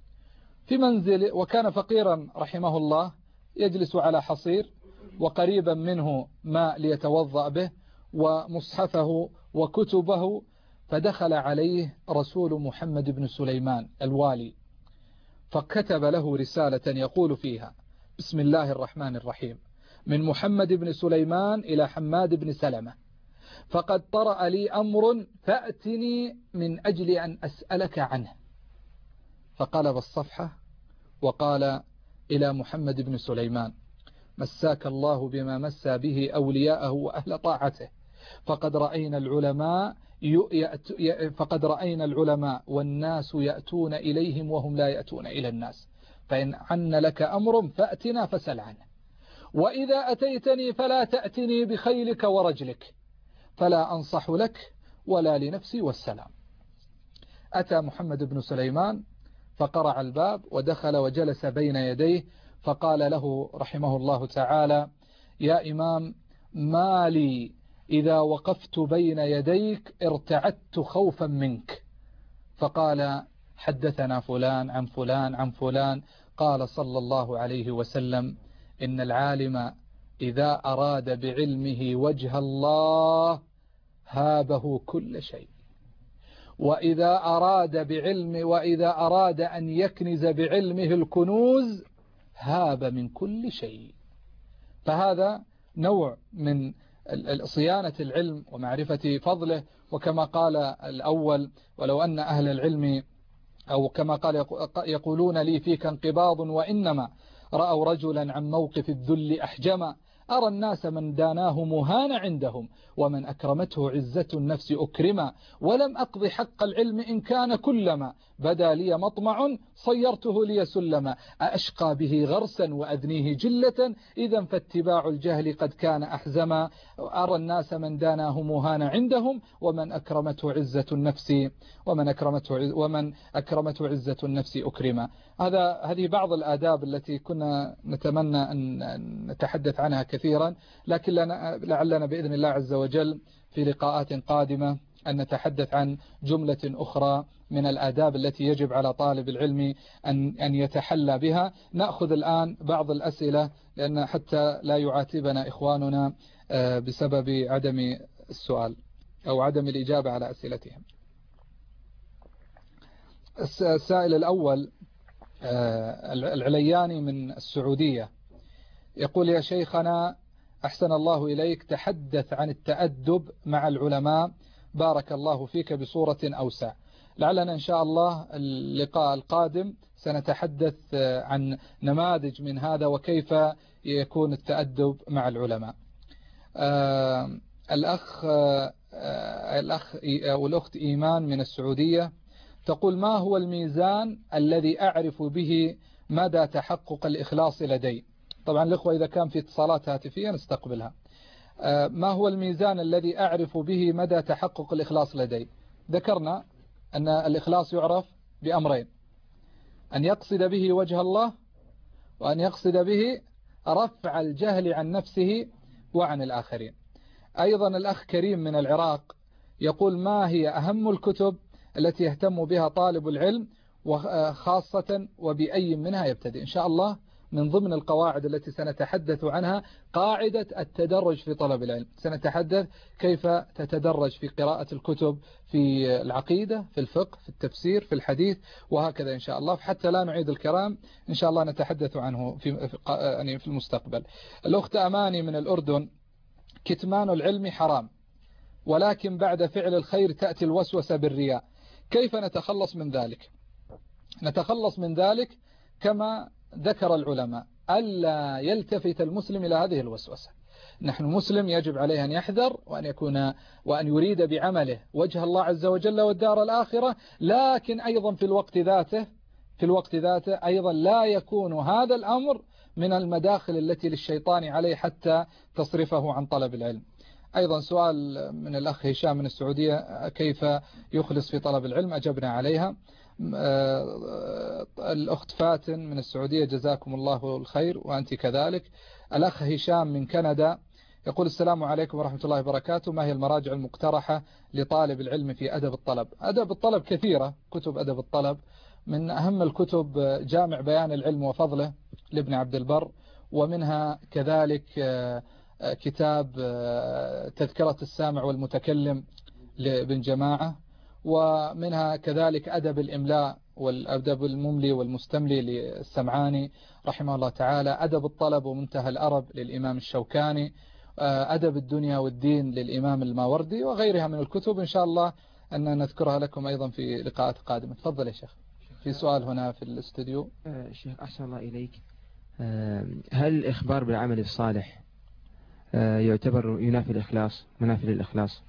وكان فقيرا رحمه الله، يجلس على حصير، وقريبا منه ماء ليتوضأ به، ومصحفه وكتبه. فدخل عليه رسول محمد بن سليمان الوالي، فكتب له رسالة يقول فيها: بسم الله الرحمن الرحيم، من محمد بن سليمان إلى حماد بن سلمة، فقد طرأ لي أمر فأتني من أجل أن أسألك عنه. فقلب الصفحة وقال: إلى محمد بن سليمان، مساك الله بما مسى به أولياءه وأهل طاعته، فقد رأينا العلماء والناس يأتون إليهم وهم لا يأتون إلى الناس، فإن عن لك أمر فأتنا فسل عنه، وإذا أتيتني فلا تأتني بخيلك ورجلك، فلا أنصح لك ولا لنفسي والسلام. أتى محمد بن سليمان فقرع الباب ودخل وجلس بين يديه، فقال له رحمه الله تعالى: يا إمام، ما لي إذا وقفت بين يديك ارتعدت خوفا منك. فقال: حدثنا فلان عن فلان عن فلان. قال صلى الله عليه وسلم: إن العالم إذا أراد بعلمه وجه الله هابه كل شيء، وإذا أراد أن يكنز بعلمه الكنوز هاب من كل شيء. فهذا نوع من صيانة العلم ومعرفة فضله. وكما قال الأول: ولو أن أهل العلم، أو كما قال يقولون لي فيك انقباض، وإنما رأوا رجلا عن موقف الذل أحجما، أرى الناس من داناه مهان عندهم، ومن أكرمته عزة النفس أكرما، ولم أقض حق العلم إن كان كلما بدا لي مطمع صيرته لي سلما، أشقى به غرسا وأدنيه جلة، إذا فاتباع الجهل قد كان أحزما، أرى الناس من داناه مهان عندهم، ومن أكرمته عزة عزة النفس أكرما. هذه بعض الآداب التي كنا نتمنى أن نتحدث عنها كثيرا، لكن لعلنا بإذن الله عز وجل في لقاءات قادمة أن نتحدث عن جملة أخرى من الآداب التي يجب على طالب العلم أن يتحلى بها. نأخذ الآن بعض الأسئلة، لأن حتى لا يعاتبنا إخواننا بسبب عدم السؤال أو عدم الإجابة على أسئلتهم. السائل الأول العلياني من السعودية، يقول: يا شيخنا أحسن الله إليك، تحدث عن التأدب مع العلماء بارك الله فيك بصورة أوسع. لعلنا إن شاء الله اللقاء القادم سنتحدث عن نماذج من هذا وكيف يكون التأدب مع العلماء. الأخ أو الأخت إيمان من السعودية تقول: ما هو الميزان الذي أعرف به مدى تحقق الإخلاص لدي؟ طبعا الأخوة إذا كان في اتصالات هاتفية نستقبلها. ما هو الميزان الذي أعرف به مدى تحقق الإخلاص لدي؟ ذكرنا أن الإخلاص يعرف بأمرين: أن يقصد به وجه الله، وأن يقصد به رفع الجهل عن نفسه وعن الآخرين. أيضا الأخ كريم من العراق يقول: ما هي أهم الكتب التي يهتم بها طالب العلم، وخاصة وبأي منها يبتدئ؟ إن شاء الله من ضمن القواعد التي سنتحدث عنها قاعدة التدرج في طلب العلم. سنتحدث كيف تتدرج في قراءة الكتب في العقيدة، في الفقه، في التفسير، في الحديث، وهكذا إن شاء الله، حتى لا نعيد الكلام إن شاء الله نتحدث عنه في المستقبل. الأخت أماني من الأردن: كتمان العلم حرام، ولكن بعد فعل الخير تأتي الوسوسة بالرياء، كيف نتخلص من ذلك؟ نتخلص من ذلك كما ذكر العلماء، ألا يلتفت المسلم إلى هذه الوسوسة. نحن مسلم يجب عليه أن يحذر وأن يريد بعمله وجه الله عز وجل والدار الآخرة، لكن أيضا في الوقت ذاته أيضا لا يكون هذا الأمر من المداخل التي للشيطان عليه حتى تصرفه عن طلب العلم. أيضا سؤال من الأخ هشام من السعودية: كيف يخلص في طلب العلم؟ أجبنا عليها. الأخت فاتن من السعودية: جزاكم الله الخير وأنت كذلك. الأخ هشام من كندا يقول: السلام عليكم ورحمة الله وبركاته، ما هي المراجع المقترحة لطالب العلم في أدب الطلب؟ أدب الطلب كثيرة، كتب أدب الطلب من أهم الكتب جامع بيان العلم وفضله لابن عبد البر، ومنها كذلك كتاب تذكرة السامع والمتكلم لابن جماعة، ومنها كذلك أدب الإملاء والأدب المملي والمستملي للسمعاني رحمه الله تعالى، أدب الطلب ومنتهى الأرب للإمام الشوكاني، أدب الدنيا والدين للإمام الماوردي، وغيرها من الكتب إن شاء الله أن نذكرها لكم أيضا في لقاءات قادمة. تفضل يا شيخ. في سؤال هنا في الاستوديو. شيخ أحسن الله إليك، هل الإخبار بالعمل الصالح يعتبر ينافي الإخلاص، منافي للإخلاص؟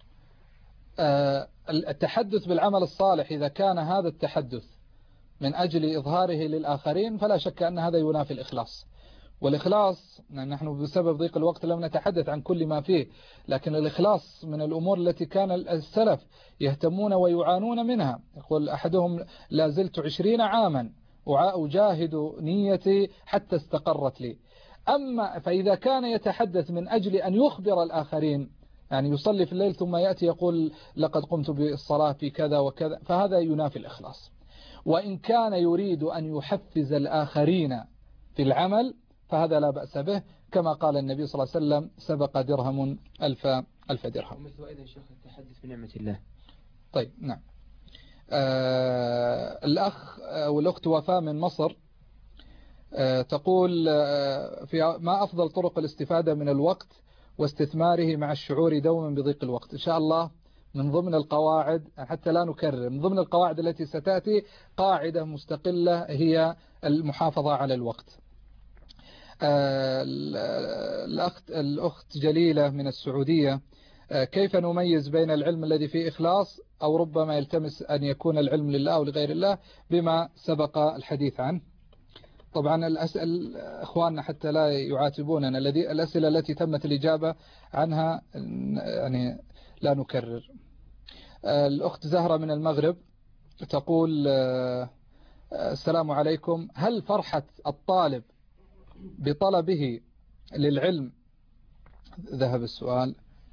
التحدث بالعمل الصالح إذا كان هذا التحدث من أجل إظهاره للآخرين فلا شك أن هذا ينافي الإخلاص. والإخلاص نحن بسبب ضيق الوقت لم نتحدث عن كل ما فيه، لكن الإخلاص من الأمور التي كان السلف يهتمون ويعانون منها. يقول أحدهم: لا زلت 20 عاما أجاهد نيتي حتى استقرت لي. أما فإذا كان يتحدث من أجل أن يخبر الآخرين، يعني يصلي في الليل ثم يأتي يقول لقد قمت بالصلاة في كذا وكذا، فهذا ينافي الإخلاص. وإن كان يريد أن يحفز الآخرين في العمل فهذا لا بأس به، كما قال النبي صلى الله عليه وسلم: سبق درهم ألف درهم. ومثل أيضا شيخ التحدث بنعمة الله. طيب نعم. الأخ والأخت وفاء من مصر تقول: ما أفضل طرق الاستفادة من الوقت واستثماره مع الشعور دوما بضيق الوقت؟ إن شاء الله من ضمن القواعد، حتى لا نكرر، من ضمن القواعد التي ستأتي قاعدة مستقلة هي المحافظة على الوقت. الأخت جليلة من السعودية: كيف نميز بين العلم الذي فيه إخلاص أو ربما يلتمس أن يكون العلم لله أو لغير الله بما سبق الحديث عنه؟ طبعا الأسئلة إخواننا حتى لا يعاتبوننا، الأسئلة التي تمت الإجابة عنها يعني لا نكرر. الأخت زهرة من المغرب تقول: السلام عليكم، هل فرحة الطالب بطلبه للعلم ذهب السؤال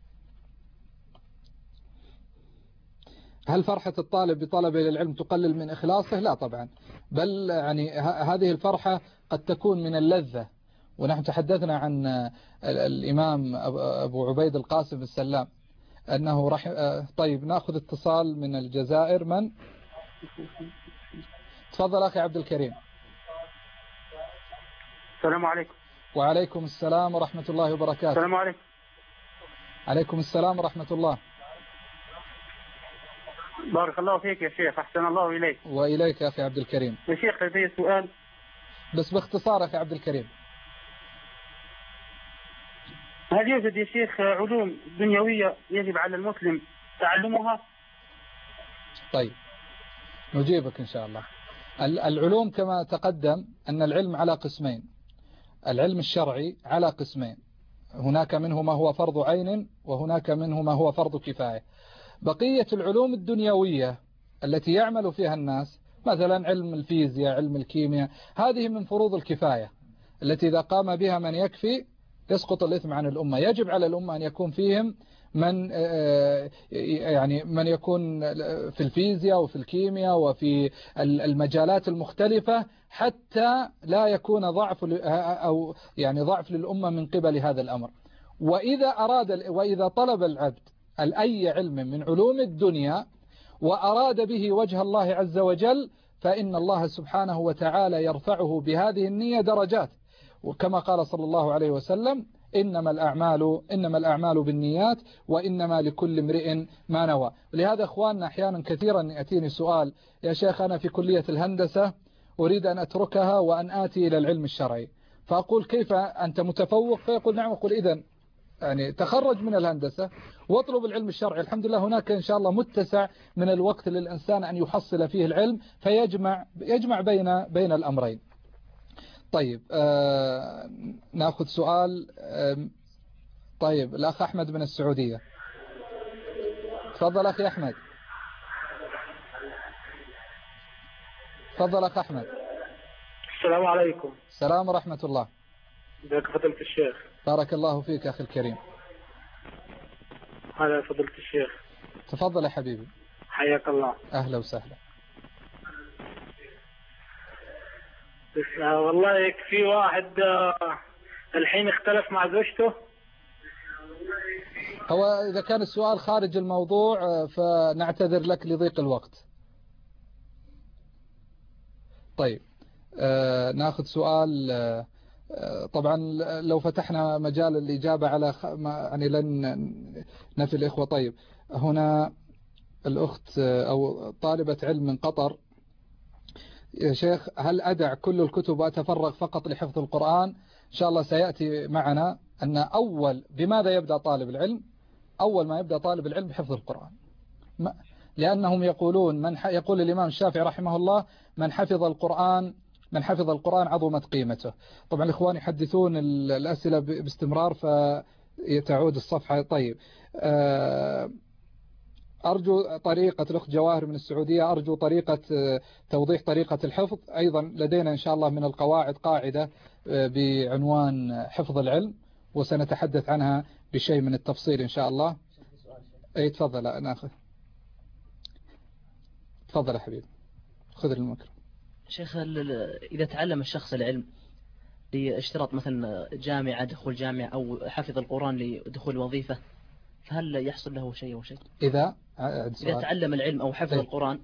هل فرحة الطالب بطلبه للعلم تقلل من إخلاصه؟ لا طبعا، بل يعني هذه الفرحة قد تكون من اللذة. ونحن تحدثنا عن الإمام أبو عبيد القاسم السلام أنه طيب نأخذ اتصال من الجزائر. من؟ تفضل أخي عبد الكريم. السلام عليكم. وعليكم السلام ورحمة الله وبركاته. السلام عليكم. عليكم السلام ورحمة الله. بارك الله فيك يا شيخ، أحسن الله إليك. وإليك يا أخي عبد الكريم. يا شيخ لدي سؤال بس باختصار أخي عبد الكريم. هل يوجد يا شيخ علوم دنيوية يجب على المسلم تعلمها؟ طيب نجيبك إن شاء الله. العلوم كما تقدم أن العلم على قسمين، العلم الشرعي على قسمين، هناك منه ما هو فرض عين وهناك منه ما هو فرض كفاية. بقية العلوم الدنيوية التي يعمل فيها الناس، مثلا علم الفيزياء، علم الكيمياء، هذه من فروض الكفاية التي إذا قام بها من يكفي يسقط الإثم عن الأمة. يجب على الأمة أن يكون فيهم من يكون في الفيزياء وفي الكيمياء وفي المجالات المختلفة، حتى لا يكون ضعف للأمة من قبل هذا الأمر. وإذا طلب العبد أي علم من علوم الدنيا وأراد به وجه الله عز وجل، فإن الله سبحانه وتعالى يرفعه بهذه النية درجات، وكما قال صلى الله عليه وسلم: إنما الأعمال بالنيات وإنما لكل امرئ ما نوى. ولهذا أخواننا أحيانا كثيرا يأتيني سؤال: يا شيخ أنا في كلية الهندسة أريد أن أتركها وأن آتي إلى العلم الشرعي، فأقول: كيف أنت متفوق؟ فيقول: نعم. أقول: إذن تخرج من الهندسة واطلب العلم الشرعي. الحمد لله هناك إن شاء الله متسع من الوقت للإنسان أن يحصل فيه العلم، فيجمع بين الأمرين. طيب، نأخذ سؤال. طيب، الأخ أحمد من السعودية، تفضل أخي أحمد. تفضل أخ أحمد. السلام عليكم. السلام ورحمة الله. ازيك فضيلة الشيخ؟ بارك الله فيك أخي الكريم. هلا فضيلة الشيخ. تفضل يا حبيبي. حياك الله. أهلا وسهلا. والله في واحد الحين اختلف مع زوجته. هو إذا كان السؤال خارج الموضوع فنعتذر لك لضيق الوقت. طيب، ناخذ سؤال. طبعا لو فتحنا مجال الإجابة على يعني لن نفي الإخوة. طيب، هنا الأخت أو طالبة علم من قطر: يا شيخ هل أدع كل الكتب وأتفرغ فقط لحفظ القرآن؟ إن شاء الله سيأتي معنا أن بماذا يبدأ طالب العلم؟ أول ما يبدأ طالب العلم بحفظ القرآن، لأنهم يقولون يقول الإمام الشافعي رحمه الله: من حفظ القرآن عظمت قيمته. طبعا الإخوان يحدثون الأسئلة باستمرار فيتعود الصفحة. طيب، أرجو طريقة الأخت جواهر من السعودية، أرجو توضيح طريقة الحفظ. أيضا لدينا إن شاء الله من القواعد قاعدة بعنوان حفظ العلم، وسنتحدث عنها بشيء من التفصيل إن شاء الله. أي تفضل. ناخذ. تفضل يا حبيبي، خذ الميكروفون. شيخ، إذا تعلم الشخص العلم لاشتراط مثلا جامعة، دخول جامعة، أو حفظ القرآن لدخول وظيفة، فهل يحصل له شيء أو شيء؟ إذا تعلم العلم أو حفظ القرآن،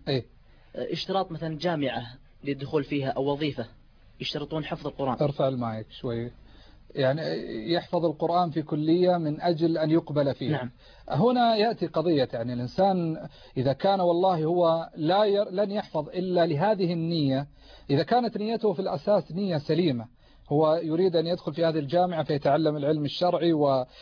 اشتراط مثلا جامعة للدخول فيها أو وظيفة يشترطون حفظ القرآن. ارفع المايك شوي. يعني يحفظ القرآن في كلية من أجل أن يقبل فيه. نعم. هنا يأتي قضية، يعني الإنسان إذا كان والله هو لن يحفظ إلا لهذه النية، إذا كانت نيته في الأساس نية سليمة، هو يريد أن يدخل في هذه الجامعة فيتعلم العلم الشرعي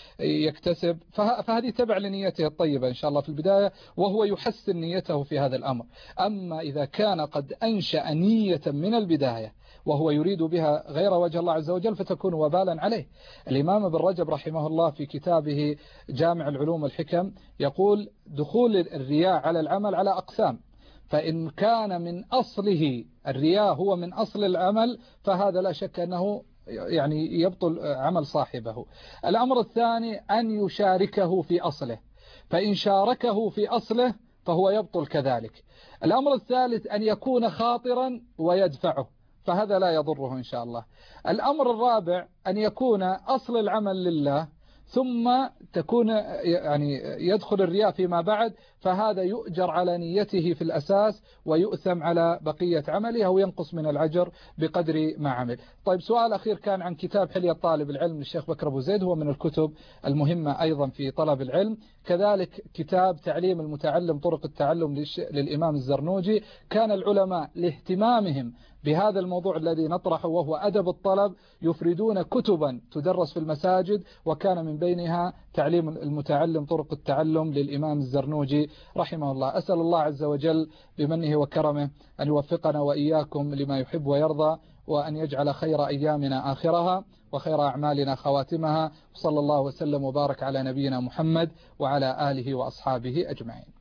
ويكتسب، فهذه تبع لنيته الطيبة إن شاء الله في البداية، وهو يحسن نيته في هذا الأمر. أما إذا كان قد أنشأ نية من البداية وهو يريد بها غير وجه الله عز وجل فتكون وبالا عليه. الإمام ابن رجب رحمه الله في كتابه جامع العلوم والحكم يقول: دخول الرياء على العمل على أقسام، فإن كان من أصله الرياء هو من أصل العمل فهذا لا شك أنه يعني يبطل عمل صاحبه. الأمر الثاني أن يشاركه في أصله، فإن شاركه في أصله فهو يبطل كذلك. الأمر الثالث أن يكون خاطرا ويدفعه، فهذا لا يضره إن شاء الله. الأمر الرابع أن يكون أصل العمل لله، ثم تكون يعني يدخل الرياء فيما بعد، فهذا يؤجر على نيته في الأساس ويؤثم على بقية عمله أو ينقص من الأجر بقدر ما عمل. طيب، سؤال أخير كان عن كتاب حلية طالب العلم للشيخ بكر أبو زيد، هو من الكتب المهمة أيضا في طلب العلم. كذلك كتاب تعليم المتعلم طرق التعلم للإمام الزرنوجي. كان العلماء لاهتمامهم بهذا الموضوع الذي نطرحه وهو أدب الطلب يفردون كتبا تدرس في المساجد، وكان من بينها تعليم المتعلم طرق التعلم للإمام الزرنوجي رحمه الله. أسأل الله عز وجل بمنه وكرمه أن يوفقنا وإياكم لما يحب ويرضى، وأن يجعل خير أيامنا آخرها وخير أعمالنا خواتمها، وصلى الله وسلم وبارك على نبينا محمد وعلى آله وأصحابه أجمعين.